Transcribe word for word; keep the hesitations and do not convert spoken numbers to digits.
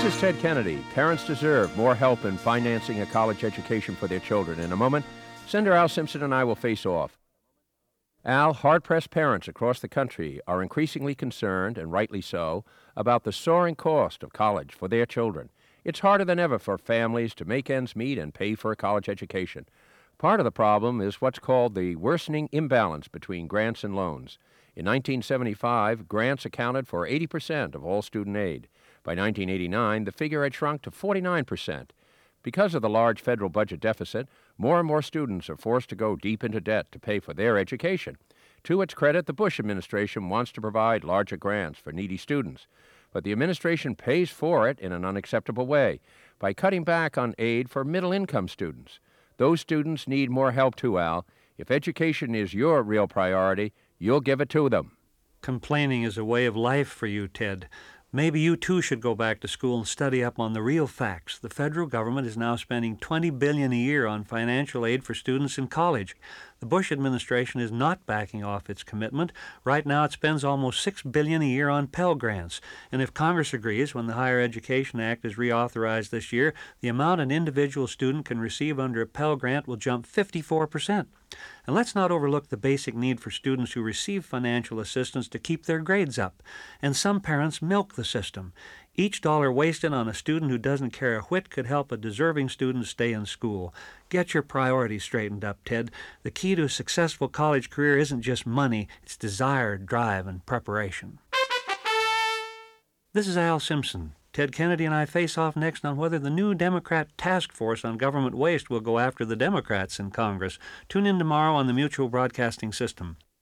is Ted Kennedy. Parents deserve more help in financing a college education for their children. In a moment, Senator Al Simpson and I will face off. Al, hard-pressed parents across the country are increasingly concerned, and rightly so, about the soaring cost of college for their children. It's harder than ever for families to make ends meet and pay for a college education. Part of the problem is what's called the worsening imbalance between grants and loans. In nineteen seventy-five, grants accounted for eighty percent of all student aid. By nineteen eighty-nine, the figure had shrunk to forty-nine percent. Because of the large federal budget deficit, more and more students are forced to go deep into debt to pay for their education. To its credit, the Bush administration wants to provide larger grants for needy students. But the administration pays for it in an unacceptable way by cutting back on aid for middle-income students. Those students need more help too, Al. If education is your real priority, you'll give it to them. Complaining is a way of life for you, Ted. Maybe you too should go back to school and study up on the real facts. The federal government is now spending twenty billion dollars a year on financial aid for students in college. The Bush administration is not backing off its commitment. Right now it spends almost six billion dollars a year on Pell Grants. And if Congress agrees, when the Higher Education Act is reauthorized this year, the amount an individual student can receive under a Pell Grant will jump fifty-four percent. And let's not overlook the basic need for students who receive financial assistance to keep their grades up. And some parents milk the system. Each dollar wasted on a student who doesn't care a whit could help a deserving student stay in school. Get your priorities straightened up, Ted. The key to a successful college career isn't just money, it's desire, drive, and preparation. This is Al Simpson. Ted Kennedy and I face off next on whether the new Democrat task force on government waste will go after the Democrats in Congress. Tune in tomorrow on the Mutual Broadcasting System.